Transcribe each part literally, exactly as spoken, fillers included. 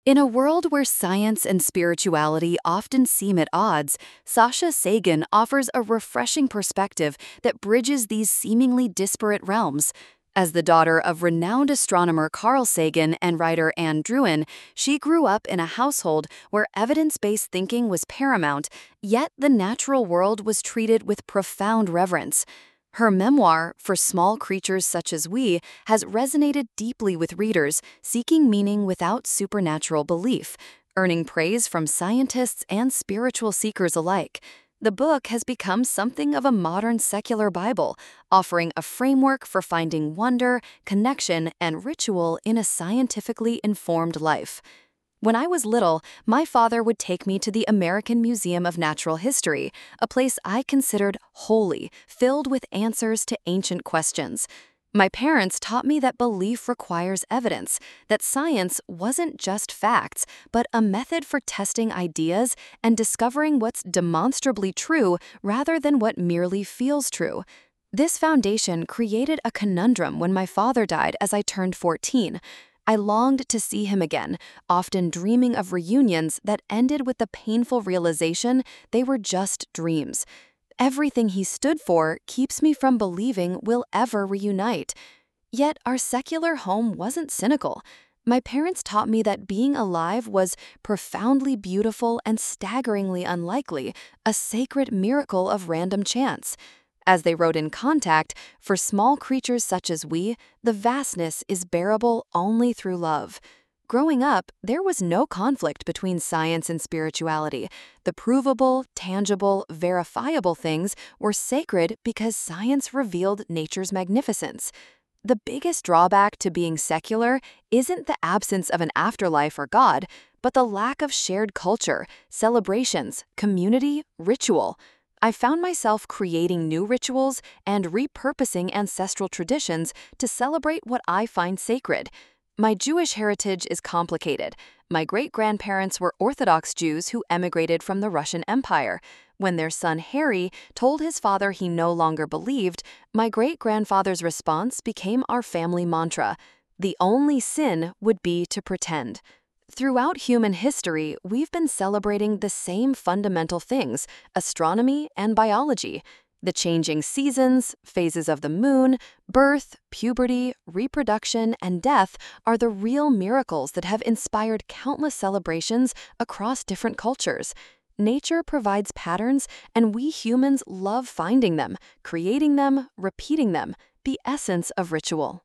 In a world where science and spirituality often seem at odds, Sasha Sagan offers a refreshing perspective that bridges these seemingly disparate realms. As the daughter of renowned astronomer Carl Sagan and writer Anne Druin, she grew up in a household where evidence-based thinking was paramount, yet the natural world was treated with profound reverence. Her memoir, For Small Creatures Such as We, has resonated deeply with readers seeking meaning without supernatural belief, earning praise from scientists and spiritual seekers alike. The book has become something of a modern secular Bible, offering a framework for finding wonder, connection, and ritual in a scientifically informed life. When I was little, my father would take me to the American Museum of Natural History, a place I considered holy, filled with answers to ancient questions. My parents taught me that belief requires evidence, that science wasn't just facts, but a method for testing ideas and discovering what's demonstrably true rather than what merely feels true. This foundation created a conundrum when my father died as I turned fourteen. I longed to see him again, often dreaming of reunions that ended with the painful realization they were just dreams. Everything he stood for keeps me from believing we'll ever reunite. Yet our secular home wasn't cynical. My parents taught me that being alive was profoundly beautiful and staggeringly unlikely, a sacred miracle of random chance. As they wrote in Contact, for small creatures such as we, the vastness is bearable only through love. Growing up, there was no conflict between science and spirituality. The provable, tangible, verifiable things were sacred because science revealed nature's magnificence. The biggest drawback to being secular isn't the absence of an afterlife or God, but the lack of shared culture, celebrations, community, ritual. I found myself creating new rituals and repurposing ancestral traditions to celebrate what I find sacred. My Jewish heritage is complicated. My great-grandparents were Orthodox Jews who emigrated from the Russian Empire. When their son Harry told his father he no longer believed, my great-grandfather's response became our family mantra: the only sin would be to pretend. Throughout human history, we've been celebrating the same fundamental things, astronomy and biology. The changing seasons, phases of the moon, birth, puberty, reproduction, and death are the real miracles that have inspired countless celebrations across different cultures. Nature provides patterns, and we humans love finding them, creating them, repeating them, the essence of ritual.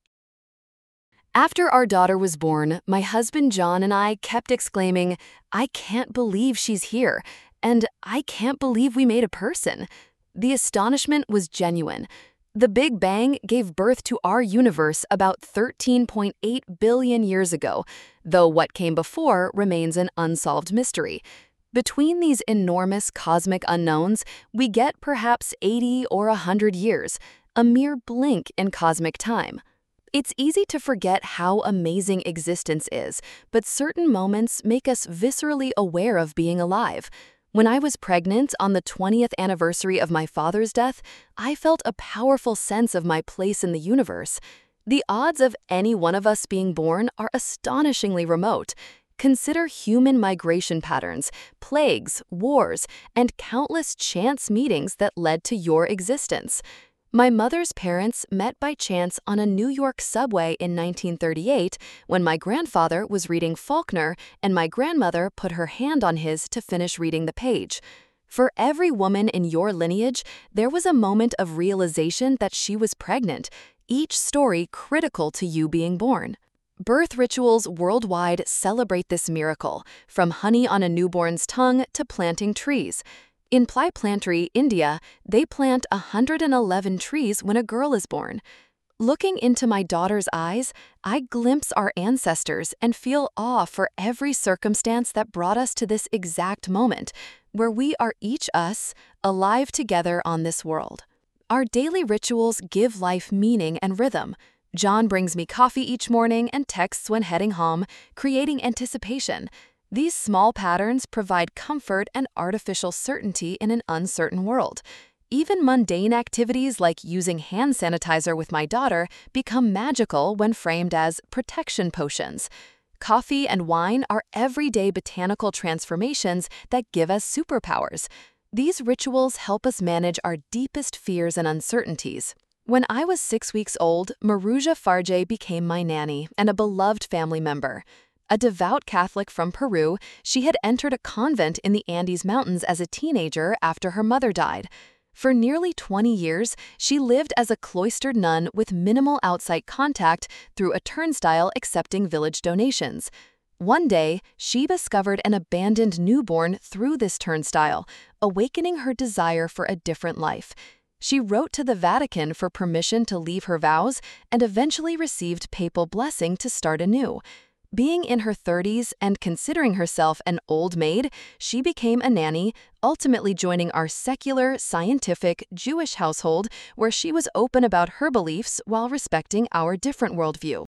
After our daughter was born, my husband John and I kept exclaiming, "I can't believe she's here," and "I can't believe we made a person." The astonishment was genuine. The Big Bang gave birth to our universe about thirteen point eight billion years ago, though what came before remains an unsolved mystery. Between these enormous cosmic unknowns, we get perhaps eighty or one hundred years, a mere blink in cosmic time. It's easy to forget how amazing existence is, but certain moments make us viscerally aware of being alive. When I was pregnant on the twentieth anniversary of my father's death, I felt a powerful sense of my place in the universe. The odds of any one of us being born are astonishingly remote. Consider human migration patterns, plagues, wars, and countless chance meetings that led to your existence. My mother's parents met by chance on a New York subway in nineteen thirty-eight when my grandfather was reading Faulkner and my grandmother put her hand on his to finish reading the page. For every woman in your lineage, there was a moment of realization that she was pregnant, each story critical to you being born. Birth rituals worldwide celebrate this miracle, from honey on a newborn's tongue to planting trees. In Plai Plantry, India, they plant one hundred eleven trees when a girl is born. Looking into my daughter's eyes, I glimpse our ancestors and feel awe for every circumstance that brought us to this exact moment, where we are each us, alive together on this world. Our daily rituals give life meaning and rhythm. John brings me coffee each morning and texts when heading home, creating anticipation. These small patterns provide comfort and artificial certainty in an uncertain world. Even mundane activities like using hand sanitizer with my daughter become magical when framed as protection potions. Coffee and wine are everyday botanical transformations that give us superpowers. These rituals help us manage our deepest fears and uncertainties. When I was six weeks old, Maruja Farje became my nanny and a beloved family member. A devout Catholic from Peru, she had entered a convent in the Andes Mountains as a teenager after her mother died. For nearly twenty years, she lived as a cloistered nun with minimal outside contact through a turnstile accepting village donations. One day, she discovered an abandoned newborn through this turnstile, awakening her desire for a different life. She wrote to the Vatican for permission to leave her vows and eventually received papal blessing to start anew. Being in her thirties and considering herself an old maid, she became a nanny, ultimately joining our secular, scientific, Jewish household where she was open about her beliefs while respecting our different worldview.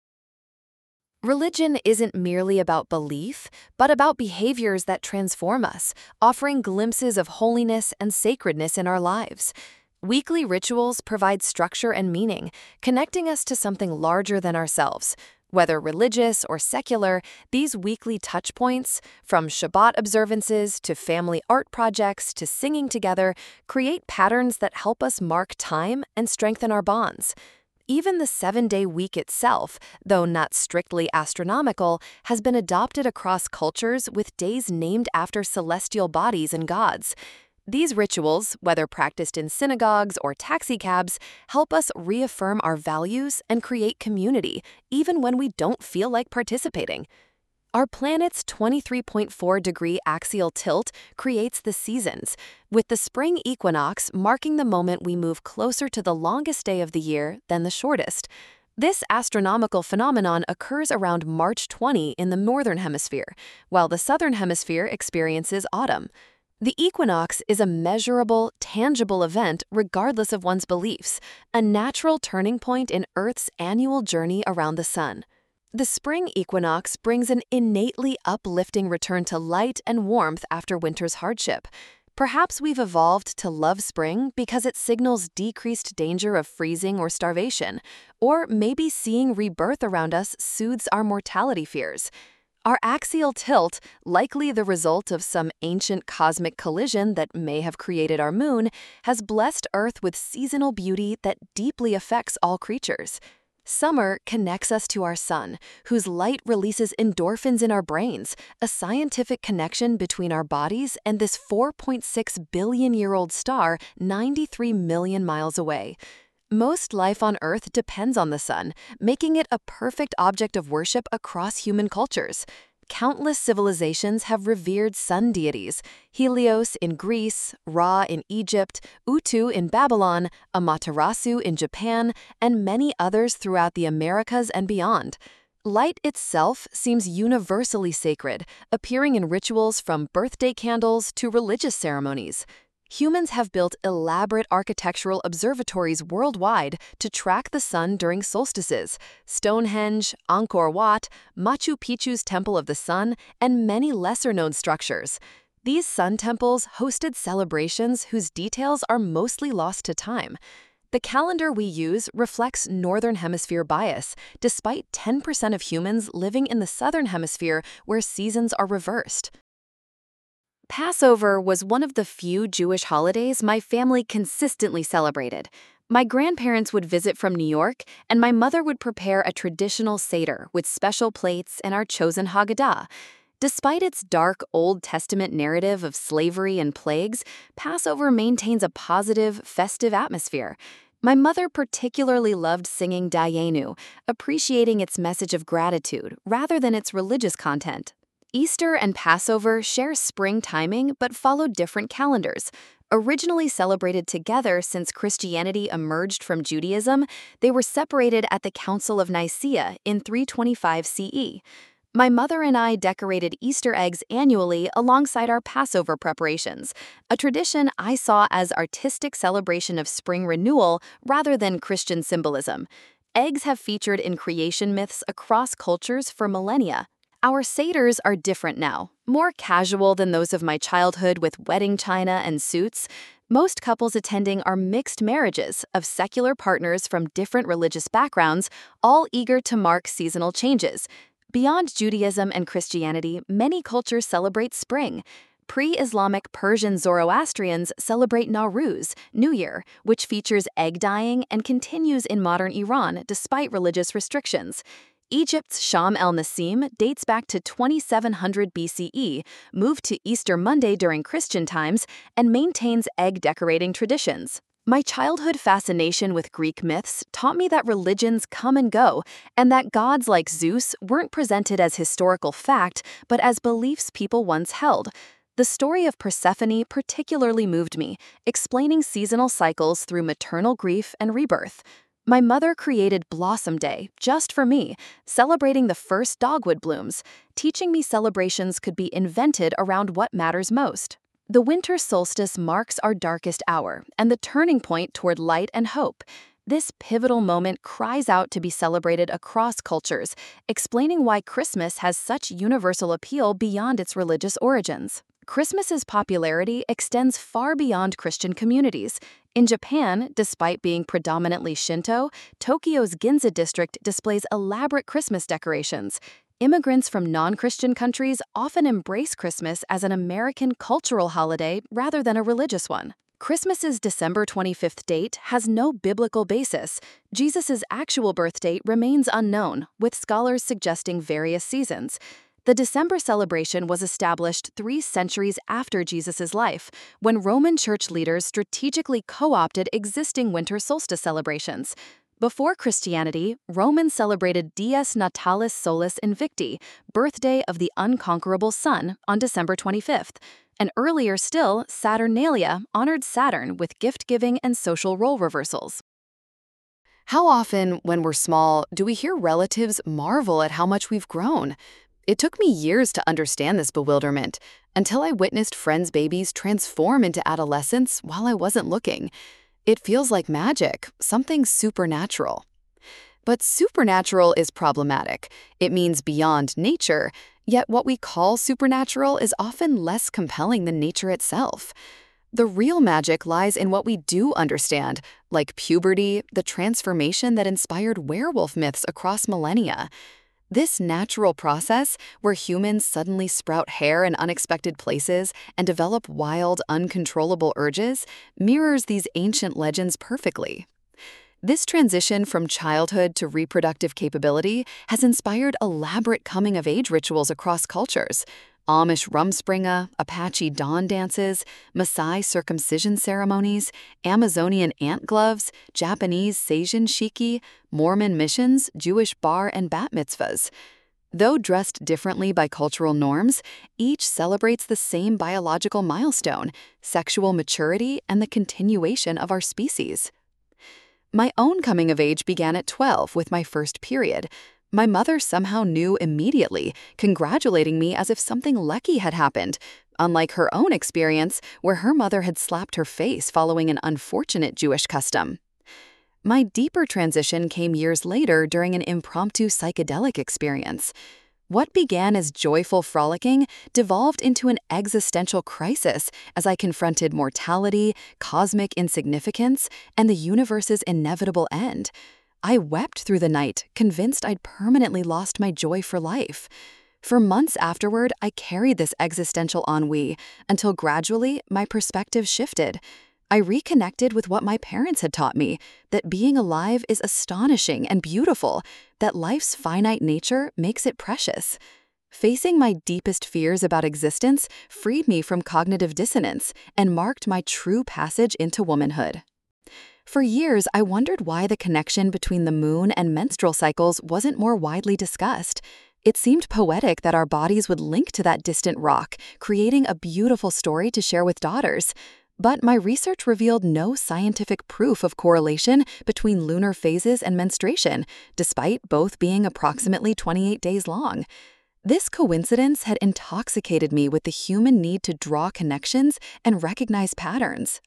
Religion isn't merely about belief, but about behaviors that transform us, offering glimpses of holiness and sacredness in our lives. Weekly rituals provide structure and meaning, connecting us to something larger than ourselves. Whether religious or secular, these weekly touchpoints, from Shabbat observances to family art projects to singing together, create patterns that help us mark time and strengthen our bonds. Even the seven-day week itself, though not strictly astronomical, has been adopted across cultures with days named after celestial bodies and gods. These rituals, whether practiced in synagogues or taxicabs, help us reaffirm our values and create community, even when we don't feel like participating. Our planet's twenty-three point four degree axial tilt creates the seasons, with the spring equinox marking the moment we move closer to the longest day of the year than the shortest. This astronomical phenomenon occurs around March twentieth in the northern hemisphere, while the southern hemisphere experiences autumn. The equinox is a measurable, tangible event regardless of one's beliefs, a natural turning point in Earth's annual journey around the sun. The spring equinox brings an innately uplifting return to light and warmth after winter's hardship. Perhaps we've evolved to love spring because it signals decreased danger of freezing or starvation, or maybe seeing rebirth around us soothes our mortality fears. Our axial tilt, likely the result of some ancient cosmic collision that may have created our moon, has blessed Earth with seasonal beauty that deeply affects all creatures. Summer connects us to our sun, whose light releases endorphins in our brains, a scientific connection between our bodies and this four point six billion year old star ninety-three million miles away. Most life on Earth depends on the sun, making it a perfect object of worship across human cultures. Countless civilizations have revered sun deities: Helios in Greece, Ra in Egypt, Utu in Babylon, Amaterasu in Japan, and many others throughout the Americas and beyond. Light itself seems universally sacred, appearing in rituals from birthday candles to religious ceremonies. Humans have built elaborate architectural observatories worldwide to track the sun during solstices: Stonehenge, Angkor Wat, Machu Picchu's Temple of the Sun, and many lesser-known structures. These sun temples hosted celebrations whose details are mostly lost to time. The calendar we use reflects Northern Hemisphere bias, despite ten percent of humans living in the Southern Hemisphere where seasons are reversed. Passover was one of the few Jewish holidays my family consistently celebrated. My grandparents would visit from New York, and my mother would prepare a traditional Seder with special plates and our chosen Haggadah. Despite its dark Old Testament narrative of slavery and plagues, Passover maintains a positive, festive atmosphere. My mother particularly loved singing Dayenu, appreciating its message of gratitude rather than its religious content. Easter and Passover share spring timing but follow different calendars. Originally celebrated together since Christianity emerged from Judaism, they were separated at the Council of Nicaea in three twenty-five C E. My mother and I decorated Easter eggs annually alongside our Passover preparations, a tradition I saw as artistic celebration of spring renewal rather than Christian symbolism. Eggs have featured in creation myths across cultures for millennia. Our Seders are different now, more casual than those of my childhood with wedding china and suits. Most couples attending are mixed marriages of secular partners from different religious backgrounds, all eager to mark seasonal changes. Beyond Judaism and Christianity, many cultures celebrate spring. Pre-Islamic Persian Zoroastrians celebrate Nowruz, New Year, which features egg dyeing and continues in modern Iran despite religious restrictions. Egypt's Sham el-Nassim dates back to twenty-seven hundred B C E, moved to Easter Monday during Christian times, and maintains egg-decorating traditions. My childhood fascination with Greek myths taught me that religions come and go, and that gods like Zeus weren't presented as historical fact, but as beliefs people once held. The story of Persephone particularly moved me, explaining seasonal cycles through maternal grief and rebirth. My mother created Blossom Day just for me, celebrating the first dogwood blooms, teaching me celebrations could be invented around what matters most. The winter solstice marks our darkest hour and the turning point toward light and hope. This pivotal moment cries out to be celebrated across cultures, explaining why Christmas has such universal appeal beyond its religious origins. Christmas's popularity extends far beyond Christian communities. In Japan, despite being predominantly Shinto, Tokyo's Ginza district displays elaborate Christmas decorations. Immigrants from non-Christian countries often embrace Christmas as an American cultural holiday rather than a religious one. Christmas's December twenty-fifth date has no biblical basis. Jesus' actual birth date remains unknown, with scholars suggesting various seasons. The December celebration was established three centuries after Jesus' life, when Roman church leaders strategically co-opted existing winter solstice celebrations. Before Christianity, Romans celebrated Dies Natalis Solis Invicti, birthday of the unconquerable sun, on December twenty-fifth. And earlier still, Saturnalia honored Saturn with gift-giving and social role reversals. How often, when we're small, do we hear relatives marvel at how much we've grown? It took me years to understand this bewilderment, until I witnessed friends' babies transform into adolescents while I wasn't looking. It feels like magic, something supernatural. But supernatural is problematic. It means beyond nature, yet what we call supernatural is often less compelling than nature itself. The real magic lies in what we do understand, like puberty, the transformation that inspired werewolf myths across millennia. This natural process, where humans suddenly sprout hair in unexpected places and develop wild, uncontrollable urges, mirrors these ancient legends perfectly. This transition from childhood to reproductive capability has inspired elaborate coming-of-age rituals across cultures. Amish Rumspringa, Apache dawn dances, Maasai circumcision ceremonies, Amazonian ant gloves, Japanese seijin shiki, Mormon missions, Jewish bar and bat mitzvahs. Though dressed differently by cultural norms, each celebrates the same biological milestone, sexual maturity and the continuation of our species. My own coming of age began at twelve with my first period. My mother somehow knew immediately, congratulating me as if something lucky had happened, unlike her own experience where her mother had slapped her face following an unfortunate Jewish custom. My deeper transition came years later during an impromptu psychedelic experience. What began as joyful frolicking devolved into an existential crisis as I confronted mortality, cosmic insignificance, and the universe's inevitable end. I wept through the night, convinced I'd permanently lost my joy for life. For months afterward, I carried this existential ennui until gradually my perspective shifted. I reconnected with what my parents had taught me, that being alive is astonishing and beautiful, that life's finite nature makes it precious. Facing my deepest fears about existence freed me from cognitive dissonance and marked my true passage into womanhood. For years, I wondered why the connection between the moon and menstrual cycles wasn't more widely discussed. It seemed poetic that our bodies would link to that distant rock, creating a beautiful story to share with daughters. But my research revealed no scientific proof of correlation between lunar phases and menstruation, despite both being approximately twenty-eight days long. This coincidence had intoxicated me with the human need to draw connections and recognize patterns.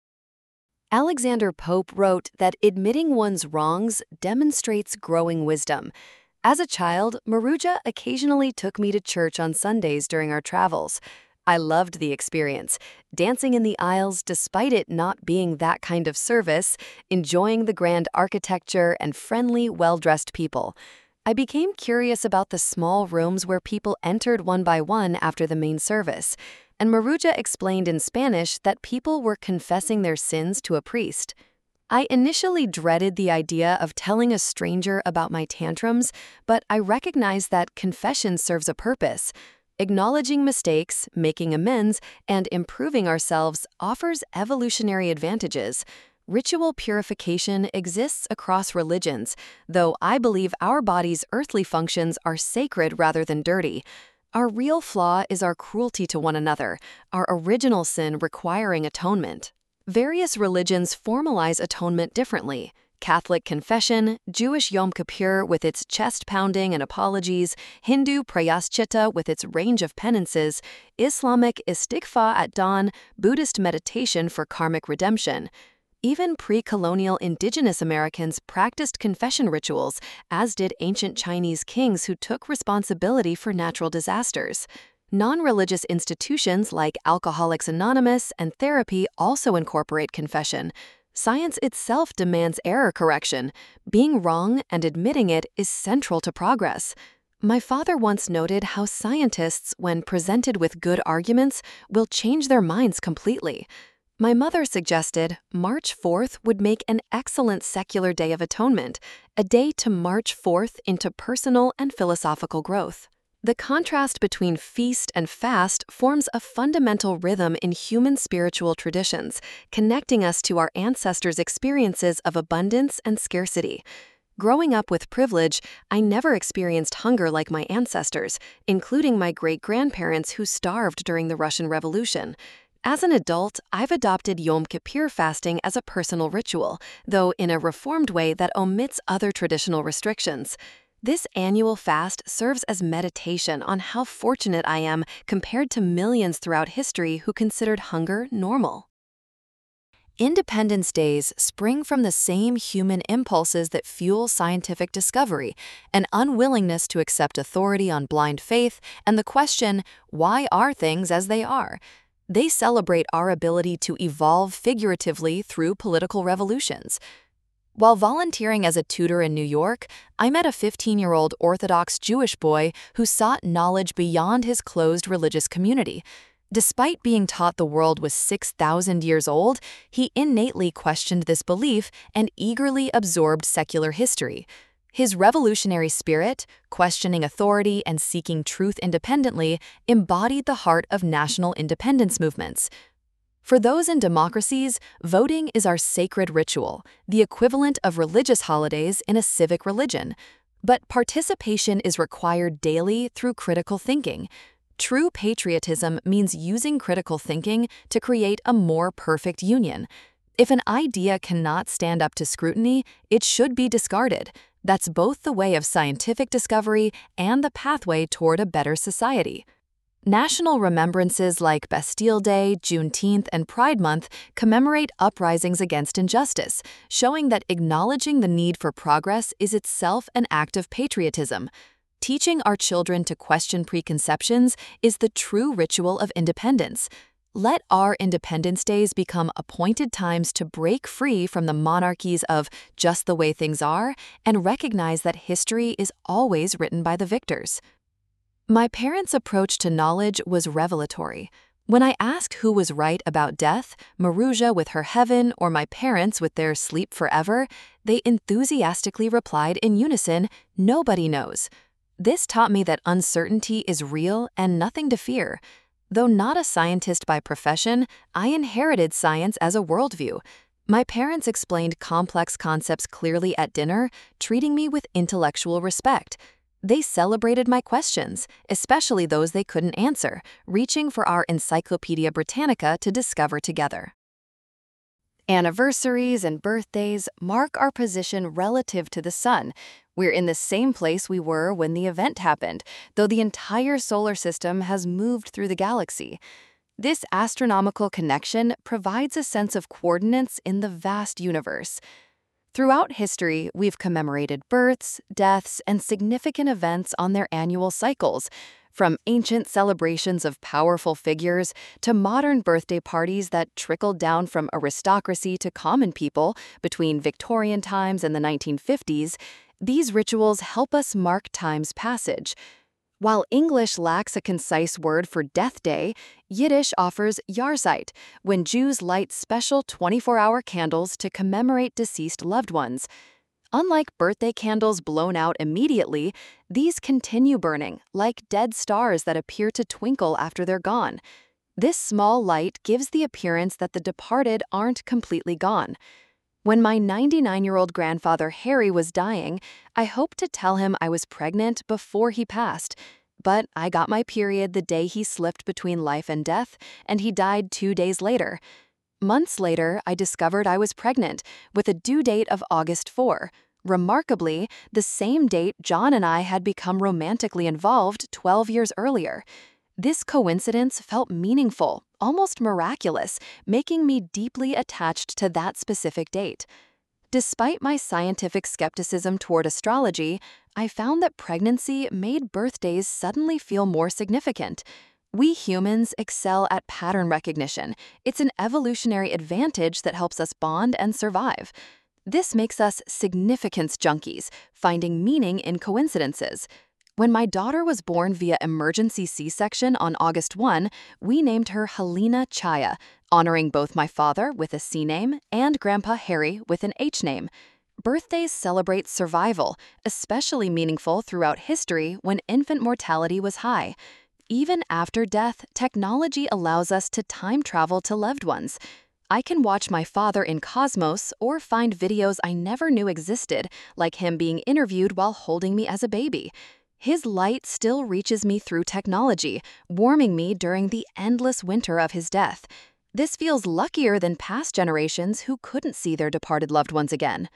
Alexander Pope wrote that admitting one's wrongs demonstrates growing wisdom. As a child, Maruja occasionally took me to church on Sundays during our travels. I loved the experience, dancing in the aisles despite it not being that kind of service, enjoying the grand architecture and friendly, well-dressed people. I became curious about the small rooms where people entered one by one after the main service, and Maruja explained in Spanish that people were confessing their sins to a priest. I initially dreaded the idea of telling a stranger about my tantrums, but I recognized that confession serves a purpose. Acknowledging mistakes, making amends, and improving ourselves offers evolutionary advantages. Ritual purification exists across religions, though I believe our body's earthly functions are sacred rather than dirty. Our real flaw is our cruelty to one another, our original sin requiring atonement. Various religions formalize atonement differently. Catholic confession, Jewish Yom Kippur with its chest-pounding and apologies, Hindu Prayaschita with its range of penances, Islamic Istighfar at dawn, Buddhist meditation for karmic redemption. Even pre-colonial indigenous Americans practiced confession rituals, as did ancient Chinese kings who took responsibility for natural disasters. Non-religious institutions like Alcoholics Anonymous and therapy also incorporate confession. Science itself demands error correction. Being wrong and admitting it is central to progress. My father once noted how scientists, when presented with good arguments, will change their minds completely. My mother suggested March fourth would make an excellent secular day of atonement, a day to march forth into personal and philosophical growth. The contrast between feast and fast forms a fundamental rhythm in human spiritual traditions, connecting us to our ancestors' experiences of abundance and scarcity. Growing up with privilege, I never experienced hunger like my ancestors, including my great-grandparents who starved during the Russian Revolution. As an adult, I've adopted Yom Kippur fasting as a personal ritual, though in a reformed way that omits other traditional restrictions. This annual fast serves as meditation on how fortunate I am compared to millions throughout history who considered hunger normal. Independence Days spring from the same human impulses that fuel scientific discovery, an unwillingness to accept authority on blind faith, and the question, why are things as they are? They celebrate our ability to evolve figuratively through political revolutions. While volunteering as a tutor in New York, I met a fifteen-year-old Orthodox Jewish boy who sought knowledge beyond his closed religious community. Despite being taught the world was six thousand years old, he innately questioned this belief and eagerly absorbed secular history. His revolutionary spirit, questioning authority and seeking truth independently, embodied the heart of national independence movements. For those in democracies, voting is our sacred ritual, the equivalent of religious holidays in a civic religion. But participation is required daily through critical thinking. True patriotism means using critical thinking to create a more perfect union. If an idea cannot stand up to scrutiny, it should be discarded. That's both the way of scientific discovery and the pathway toward a better society. National remembrances like Bastille Day, Juneteenth, and Pride Month commemorate uprisings against injustice, showing that acknowledging the need for progress is itself an act of patriotism. Teaching our children to question preconceptions is the true ritual of independence. Let our Independence Days become appointed times to break free from the monarchies of just the way things are and recognize that history is always written by the victors. My parents' approach to knowledge was revelatory. When I asked who was right about death, Maruja with her heaven or my parents with their sleep forever, they enthusiastically replied in unison, "Nobody knows." This taught me that uncertainty is real and nothing to fear. Though not a scientist by profession, I inherited science as a worldview. My parents explained complex concepts clearly at dinner, treating me with intellectual respect. They celebrated my questions, especially those they couldn't answer, reaching for our Encyclopedia Britannica to discover together. Anniversaries and birthdays mark our position relative to the sun. We're in the same place we were when the event happened, though the entire solar system has moved through the galaxy. This astronomical connection provides a sense of coordinates in the vast universe. Throughout history, we've commemorated births, deaths, and significant events on their annual cycles, from ancient celebrations of powerful figures to modern birthday parties that trickled down from aristocracy to common people between Victorian times and the nineteen fifties. These rituals help us mark time's passage. While English lacks a concise word for Death Day, Yiddish offers Yahrzeit, when Jews light special twenty-four hour candles to commemorate deceased loved ones. Unlike birthday candles blown out immediately, these continue burning, like dead stars that appear to twinkle after they're gone. This small light gives the appearance that the departed aren't completely gone. When my ninety-nine-year-old grandfather Harry was dying, I hoped to tell him I was pregnant before he passed. But I got my period the day he slipped between life and death, and he died two days later. Months later, I discovered I was pregnant, with a due date of August fourth. Remarkably, the same date John and I had become romantically involved twelve years earlier. This coincidence felt meaningful, almost miraculous, making me deeply attached to that specific date. Despite my scientific skepticism toward astrology, I found that pregnancy made birthdays suddenly feel more significant. We humans excel at pattern recognition. It's an evolutionary advantage that helps us bond and survive. This makes us significance junkies, finding meaning in coincidences. When my daughter was born via emergency C-section on August first, we named her Helena Chaya, honoring both my father with a C name and Grandpa Harry with an H name. Birthdays celebrate survival, especially meaningful throughout history when infant mortality was high. Even after death, technology allows us to time travel to loved ones. I can watch my father in Cosmos or find videos I never knew existed, like him being interviewed while holding me as a baby. His light still reaches me through technology, warming me during the endless winter of his death. This feels luckier than past generations who couldn't see their departed loved ones again.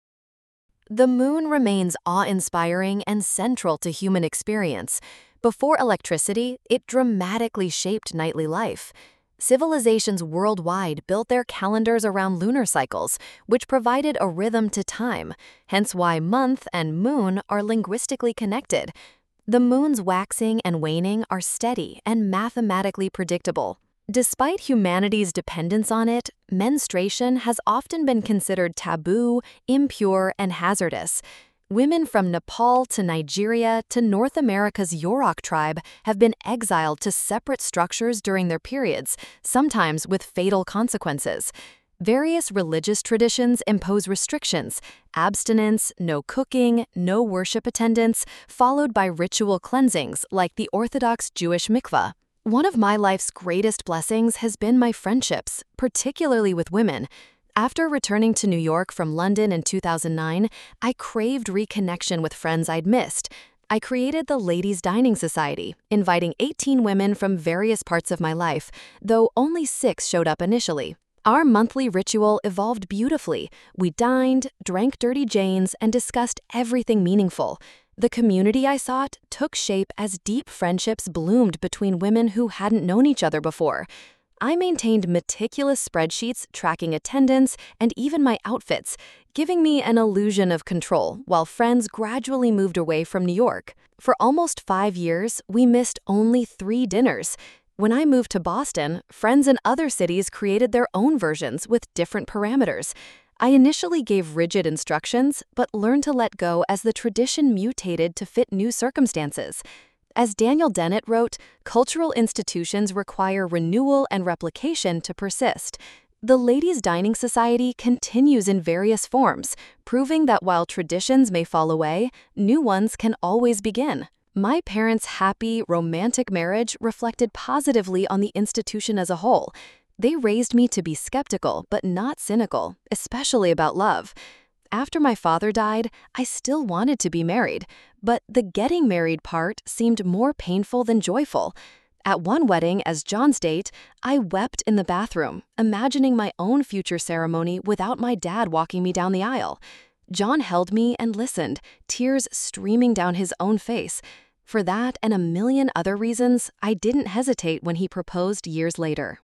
The moon remains awe-inspiring and central to human experience. Before electricity, it dramatically shaped nightly life. Civilizations worldwide built their calendars around lunar cycles, which provided a rhythm to time, hence why month and moon are linguistically connected. The moon's waxing and waning are steady and mathematically predictable. Despite humanity's dependence on it, menstruation has often been considered taboo, impure, and hazardous. Women from Nepal to Nigeria to North America's Yurok tribe have been exiled to separate structures during their periods, sometimes with fatal consequences. Various religious traditions impose restrictions: abstinence, no cooking, no worship attendance, followed by ritual cleansings like the Orthodox Jewish mikvah. One of my life's greatest blessings has been my friendships, particularly with women. After returning to New York from London in two thousand nine, I craved reconnection with friends I'd missed. I created the Ladies' Dining Society, inviting eighteen women from various parts of my life, though only six showed up initially. Our monthly ritual evolved beautifully. We dined, drank Dirty Janes, and discussed everything meaningful. The community I sought took shape as deep friendships bloomed between women who hadn't known each other before. I maintained meticulous spreadsheets tracking attendance and even my outfits, giving me an illusion of control while friends gradually moved away from New York. For almost five years, we missed only three dinners. When I moved to Boston, friends in other cities created their own versions with different parameters. I initially gave rigid instructions, but learned to let go as the tradition mutated to fit new circumstances. As Daniel Dennett wrote, cultural institutions require renewal and replication to persist. The Ladies' Dining Society continues in various forms, proving that while traditions may fall away, new ones can always begin. My parents' happy, romantic marriage reflected positively on the institution as a whole. They raised me to be skeptical, but not cynical, especially about love. After my father died, I still wanted to be married, but the getting married part seemed more painful than joyful. At one wedding as John's date, I wept in the bathroom, imagining my own future ceremony without my dad walking me down the aisle. John held me and listened, tears streaming down his own face. For that and a million other reasons, I didn't hesitate when he proposed years later.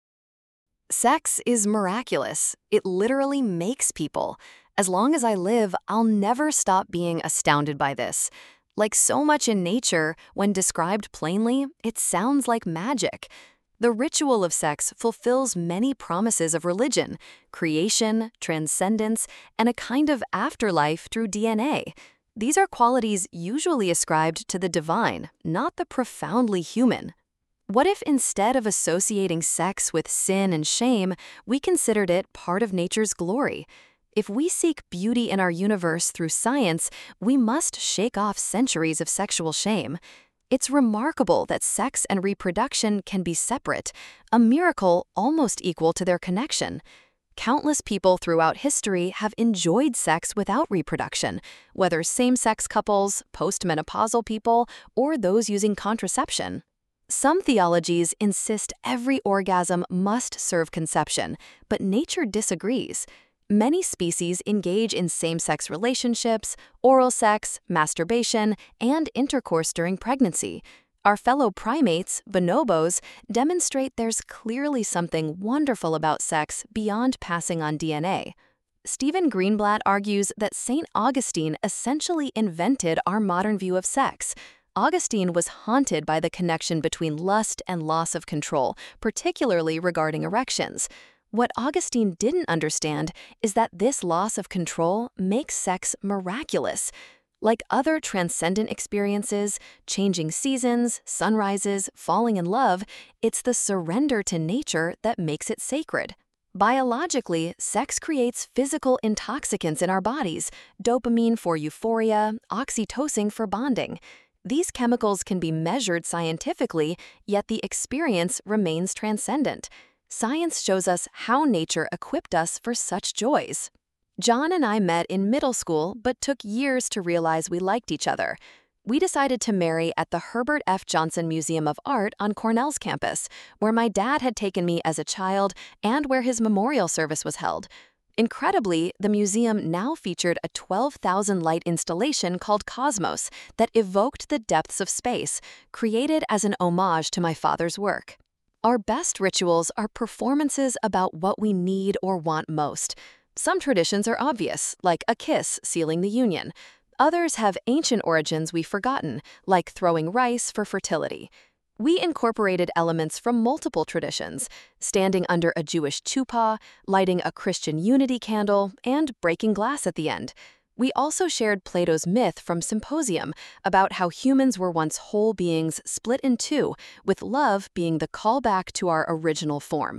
Sex is miraculous. It literally makes people. As long as I live, I'll never stop being astounded by this. Like so much in nature, when described plainly, it sounds like magic. The ritual of sex fulfills many promises of religion, creation, transcendence, and a kind of afterlife through D N A. These are qualities usually ascribed to the divine, not the profoundly human. What if instead of associating sex with sin and shame, we considered it part of nature's glory? If we seek beauty in our universe through science, we must shake off centuries of sexual shame. It's remarkable that sex and reproduction can be separate, a miracle almost equal to their connection. Countless people throughout history have enjoyed sex without reproduction, whether same-sex couples, postmenopausal people, or those using contraception. Some theologies insist every orgasm must serve conception, but nature disagrees. Many species engage in same-sex relationships, oral sex, masturbation, and intercourse during pregnancy. Our fellow primates, bonobos, demonstrate there's clearly something wonderful about sex beyond passing on D N A. Stephen Greenblatt argues that Saint Augustine essentially invented our modern view of sex. Augustine was haunted by the connection between lust and loss of control, particularly regarding erections. What Augustine didn't understand is that this loss of control makes sex miraculous. Like other transcendent experiences, changing seasons, sunrises, falling in love, it's the surrender to nature that makes it sacred. Biologically, sex creates physical intoxicants in our bodies, dopamine for euphoria, oxytocin for bonding. These chemicals can be measured scientifically, yet the experience remains transcendent. Science shows us how nature equipped us for such joys. John and I met in middle school, but took years to realize we liked each other. We decided to marry at the Herbert F. Johnson Museum of Art on Cornell's campus, where my dad had taken me as a child and where his memorial service was held. Incredibly, the museum now featured a twelve thousand light installation called Cosmos that evoked the depths of space, created as an homage to my father's work. Our best rituals are performances about what we need or want most. Some traditions are obvious, like a kiss sealing the union. Others have ancient origins we've forgotten, like throwing rice for fertility. We incorporated elements from multiple traditions, standing under a Jewish chuppah, lighting a Christian unity candle, and breaking glass at the end. We also shared Plato's myth from Symposium about how humans were once whole beings split in two, with love being the callback to our original form.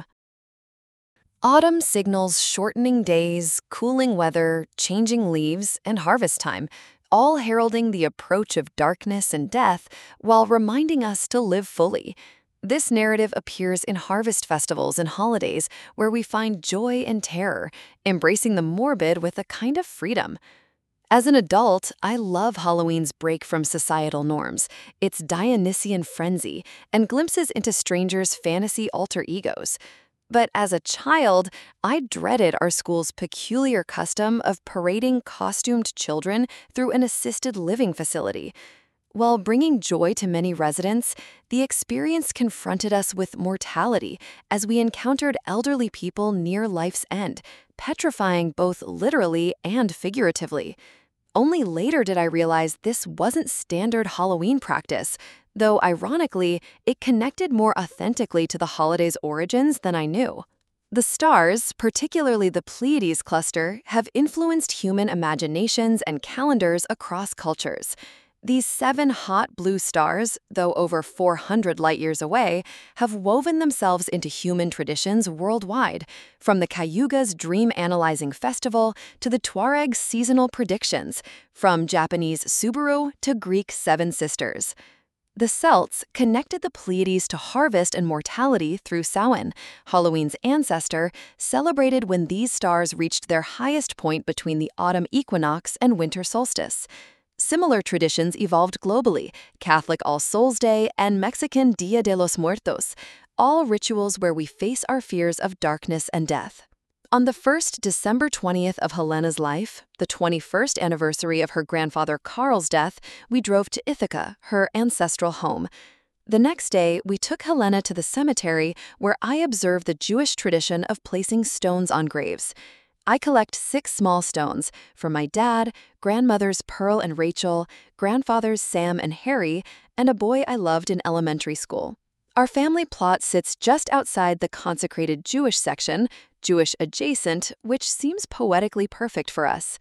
Autumn signals shortening days, cooling weather, changing leaves, and harvest time, all heralding the approach of darkness and death while reminding us to live fully. This narrative appears in harvest festivals and holidays where we find joy and terror, embracing the morbid with a kind of freedom. As an adult, I love Halloween's break from societal norms, its Dionysian frenzy, and glimpses into strangers' fantasy alter egos. But as a child, I dreaded our school's peculiar custom of parading costumed children through an assisted living facility. While bringing joy to many residents, the experience confronted us with mortality as we encountered elderly people near life's end, petrifying both literally and figuratively. Only later did I realize this wasn't standard Halloween practice, though ironically, it connected more authentically to the holiday's origins than I knew. The stars, particularly the Pleiades cluster, have influenced human imaginations and calendars across cultures. These seven hot blue stars, though over four hundred light-years away, have woven themselves into human traditions worldwide, from the Cayuga's dream-analyzing festival to the Tuareg's seasonal predictions, from Japanese Subaru to Greek Seven Sisters. The Celts connected the Pleiades to harvest and mortality through Samhain, Halloween's ancestor, celebrated when these stars reached their highest point between the autumn equinox and winter solstice. Similar traditions evolved globally, Catholic All Souls' Day and Mexican Dia de los Muertos, all rituals where we face our fears of darkness and death. On the first December twentieth of Helena's life, the twenty-first anniversary of her grandfather Carl's death, we drove to Ithaca, her ancestral home. The next day, we took Helena to the cemetery where I observed the Jewish tradition of placing stones on graves. I collect six small stones for my dad, grandmothers Pearl and Rachel, grandfathers Sam and Harry, and a boy I loved in elementary school. Our family plot sits just outside the consecrated Jewish section, Jewish adjacent, which seems poetically perfect for us.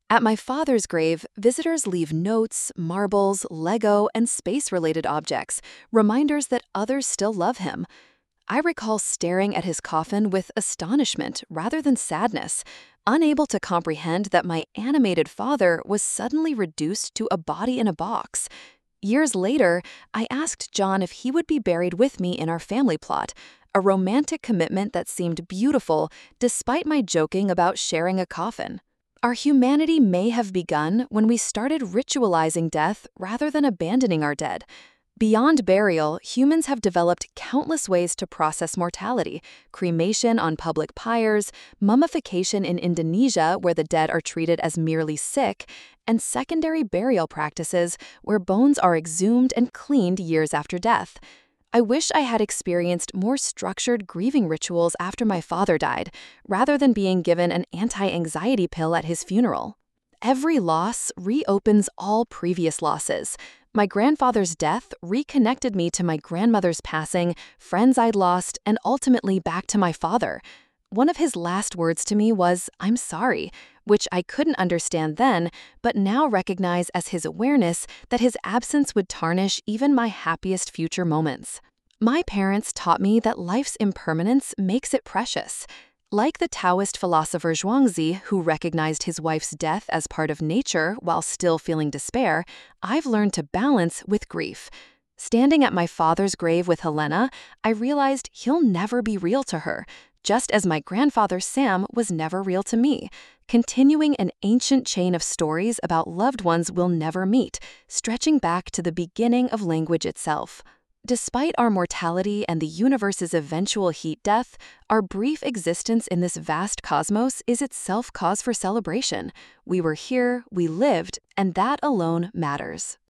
At my father's grave, visitors leave notes, marbles, Lego, and space-related objects, reminders that others still love him. I recall staring at his coffin with astonishment rather than sadness, unable to comprehend that my animated father was suddenly reduced to a body in a box. Years later, I asked John if he would be buried with me in our family plot, a romantic commitment that seemed beautiful despite my joking about sharing a coffin. Our humanity may have begun when we started ritualizing death rather than abandoning our dead. Beyond burial, humans have developed countless ways to process mortality: cremation on public pyres, mummification in Indonesia where the dead are treated as merely sick, and secondary burial practices where bones are exhumed and cleaned years after death. I wish I had experienced more structured grieving rituals after my father died, rather than being given an anti-anxiety pill at his funeral. Every loss reopens all previous losses. My grandfather's death reconnected me to my grandmother's passing, friends I'd lost, and ultimately back to my father. One of his last words to me was, "I'm sorry," which I couldn't understand then, but now recognize as his awareness that his absence would tarnish even my happiest future moments. My parents taught me that life's impermanence makes it precious. Like the Taoist philosopher Zhuangzi, who recognized his wife's death as part of nature while still feeling despair, I've learned to balance with grief. Standing at my father's grave with Helena, I realized he'll never be real to her, just as my grandfather Sam was never real to me, continuing an ancient chain of stories about loved ones we'll never meet, stretching back to the beginning of language itself. Despite our mortality and the universe's eventual heat death, our brief existence in this vast cosmos is itself cause for celebration. We were here, we lived, and that alone matters.